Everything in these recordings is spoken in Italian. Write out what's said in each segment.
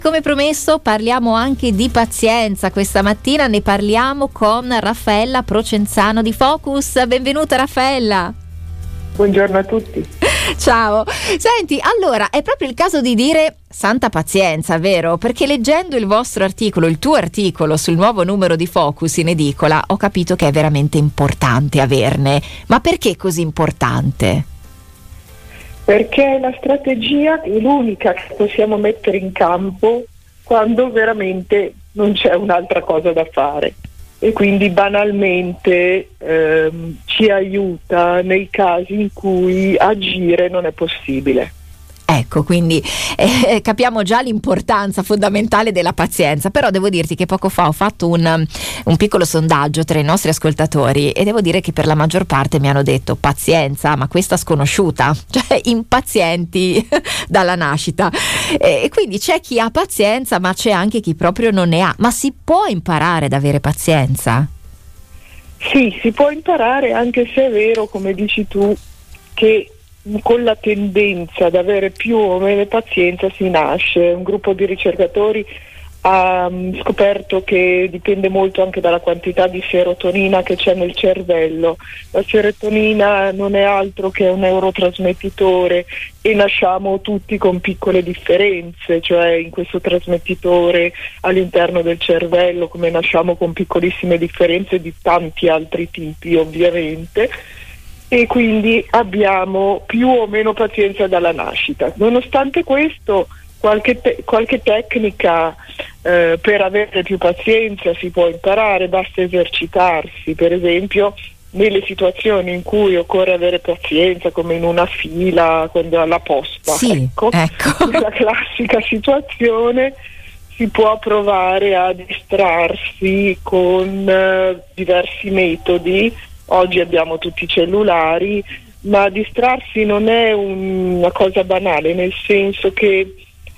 Come promesso parliamo anche di pazienza questa mattina, ne parliamo con Raffaella Procenzano di Focus. Benvenuta Raffaella. Buongiorno a tutti. Ciao. Senti, allora è proprio il caso di dire santa pazienza, vero? Perché leggendo il vostro articolo, il tuo articolo sul nuovo numero di Focus in edicola, ho capito che è veramente importante averne. Ma perché così importante? Perché la strategia è l'unica che possiamo mettere in campo quando veramente non c'è un'altra cosa da fare, e quindi banalmente ci aiuta nei casi in cui agire non è possibile. Ecco, quindi capiamo già l'importanza fondamentale della pazienza, però devo dirti che poco fa ho fatto un piccolo sondaggio tra i nostri ascoltatori e devo dire che per la maggior parte mi hanno detto pazienza, ma questa sconosciuta, cioè impazienti dalla nascita. E quindi c'è chi ha pazienza, ma c'è anche chi proprio non ne ha. Ma si può imparare ad avere pazienza? Sì, si può imparare, anche se è vero, come dici tu, che con la tendenza ad avere più o meno pazienza si nasce. Un gruppo di ricercatori ha scoperto che dipende molto anche dalla quantità di serotonina che c'è nel cervello. La serotonina non è altro che un neurotrasmettitore e nasciamo tutti con piccole differenze, cioè in questo trasmettitore all'interno del cervello, come nasciamo con piccolissime differenze di tanti altri tipi ovviamente, e quindi abbiamo più o meno pazienza dalla nascita. Nonostante questo, qualche tecnica per avere più pazienza si può imparare, basta esercitarsi. Per esempio, nelle situazioni in cui occorre avere pazienza, come in una fila, quando alla posta, sì, ecco. La classica situazione, si può provare a distrarsi con diversi metodi. Oggi abbiamo tutti i cellulari, ma distrarsi non è una cosa banale, nel senso che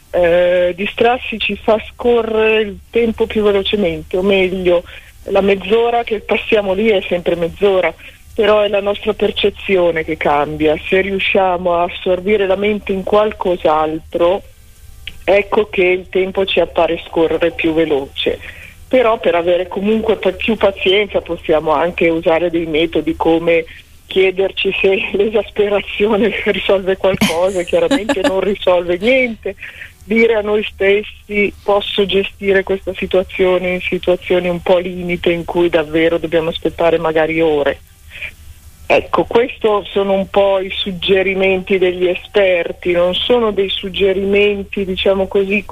distrarsi ci fa scorrere il tempo più velocemente, o meglio, la mezz'ora che passiamo lì è sempre mezz'ora, però è la nostra percezione che cambia. Se riusciamo a assorbire la mente in qualcos'altro, ecco che il tempo ci appare scorrere più veloce. Però per avere comunque più pazienza possiamo anche usare dei metodi come chiederci se l'esasperazione risolve qualcosa, chiaramente non risolve niente, dire a noi stessi posso gestire questa situazione in situazioni un po' limite in cui davvero dobbiamo aspettare magari ore. Ecco, questi sono un po' i suggerimenti degli esperti, non sono dei suggerimenti diciamo così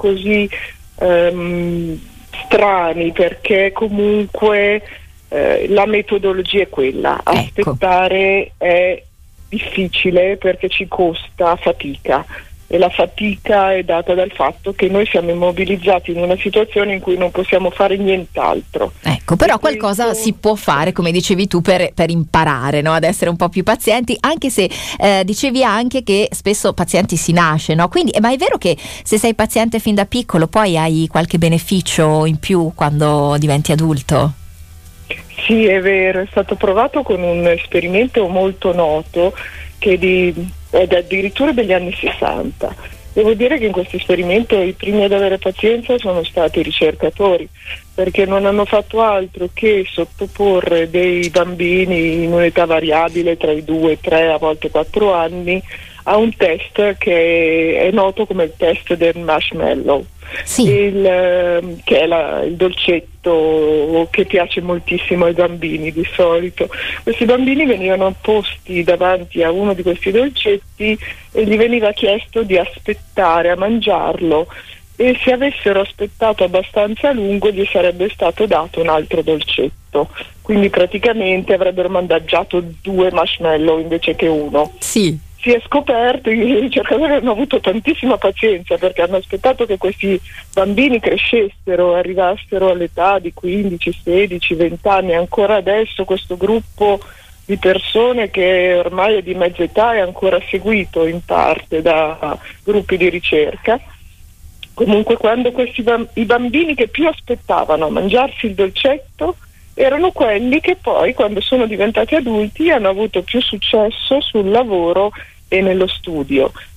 strani, perché comunque la metodologia è quella. Aspettare è difficile perché ci costa fatica, e la fatica è data dal fatto che noi siamo immobilizzati in una situazione in cui non possiamo fare nient'altro. Ecco, però qualcosa si può fare, come dicevi tu, per imparare, no? Ad essere un po' più pazienti, anche se dicevi anche che spesso pazienti si nasce, no? Quindi, ma è vero che se sei paziente fin da piccolo poi hai qualche beneficio in più quando diventi adulto? Sì, è vero, è stato provato con un esperimento molto noto che è addirittura degli anni 60. Devo dire che in questo esperimento i primi ad avere pazienza sono stati i ricercatori, perché non hanno fatto altro che sottoporre dei bambini in un'età variabile tra i 2, 3, a volte 4 anni a un test che è noto come il test del marshmallow, sì. che è il dolcetto che piace moltissimo ai bambini di solito. Questi bambini venivano posti davanti a uno di questi dolcetti e gli veniva chiesto di aspettare a mangiarlo, e se avessero aspettato abbastanza a lungo gli sarebbe stato dato un altro dolcetto, quindi praticamente avrebbero mangiato 2 marshmallow invece che uno. Sì. Si è scoperto, i ricercatori hanno avuto tantissima pazienza, perché hanno aspettato che questi bambini crescessero, arrivassero all'età di 15, 16, 20 anni. Ancora adesso questo gruppo di persone, che ormai è di mezza età, è ancora seguito in parte da gruppi di ricerca. Comunque, quando i bambini che più aspettavano a mangiarsi il dolcetto erano quelli che poi, quando sono diventati adulti, hanno avuto più successo sul lavoro e nello studio.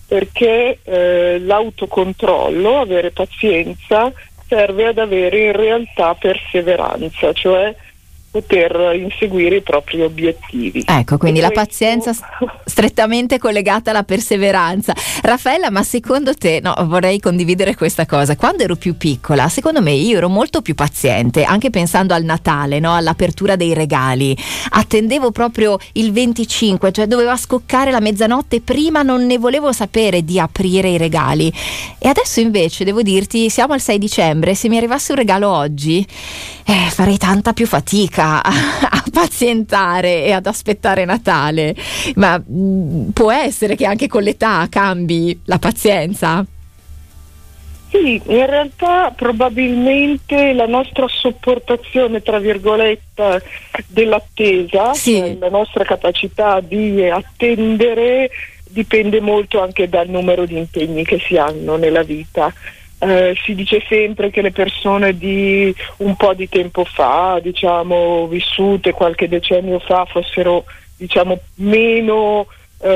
perché l'autocontrollo, avere pazienza, serve ad avere in realtà perseveranza, cioè poter inseguire i propri obiettivi. Ecco, quindi la pazienza strettamente collegata alla perseveranza. Raffaella, ma secondo te, no, vorrei condividere questa cosa, quando ero più piccola, secondo me io ero molto più paziente, anche pensando al Natale, no, all'apertura dei regali, attendevo proprio il 25, cioè doveva scoccare la mezzanotte prima, non ne volevo sapere di aprire i regali. E adesso invece, devo dirti, siamo al 6 dicembre, se mi arrivasse un regalo oggi, farei tanta più fatica a pazientare e ad aspettare Natale. Ma può essere che anche con l'età cambi la pazienza? Sì, in realtà probabilmente la nostra sopportazione, tra virgolette, dell'attesa, sì, cioè la nostra capacità di attendere, dipende molto anche dal numero di impegni che si hanno nella vita. Si dice sempre che le persone di un po' di tempo fa, diciamo vissute qualche decennio fa, fossero, diciamo, meno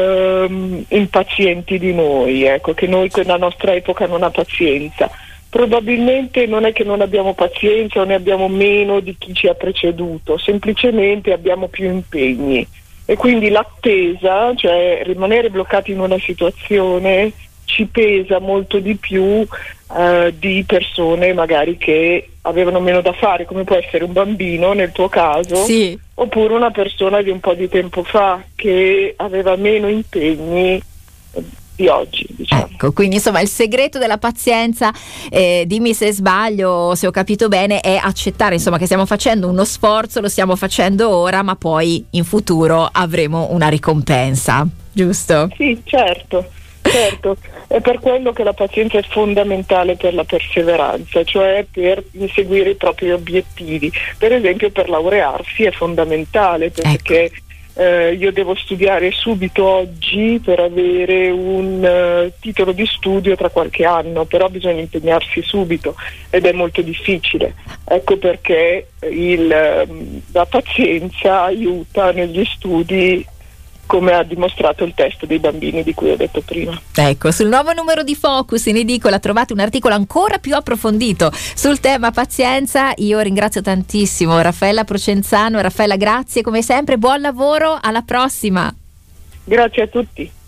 impazienti di noi, ecco, che noi nella nostra epoca non ha pazienza. Probabilmente non è che non abbiamo pazienza o ne abbiamo meno di chi ci ha preceduto, semplicemente abbiamo più impegni e quindi l'attesa, cioè rimanere bloccati in una situazione, ci pesa molto di più di persone magari che avevano meno da fare, come può essere un bambino nel tuo caso, sì, oppure una persona di un po' di tempo fa che aveva meno impegni di oggi, diciamo. Ecco, quindi insomma il segreto della pazienza, dimmi se sbaglio, se ho capito bene, è accettare insomma che stiamo facendo uno sforzo, lo stiamo facendo ora, ma poi in futuro avremo una ricompensa, giusto? Sì, certo, è per quello che la pazienza è fondamentale per la perseveranza, cioè per inseguire i propri obiettivi. Per esempio per laurearsi è fondamentale, perché io devo studiare subito oggi per avere un titolo di studio tra qualche anno, però bisogna impegnarsi subito ed è molto difficile. Ecco perché la pazienza aiuta negli studi, come ha dimostrato il test dei bambini di cui ho detto prima. Ecco, sul nuovo numero di Focus in edicola trovate un articolo ancora più approfondito sul tema pazienza. Io ringrazio tantissimo Raffaella Procenzano. Raffaella, grazie come sempre, buon lavoro, alla prossima. Grazie a tutti.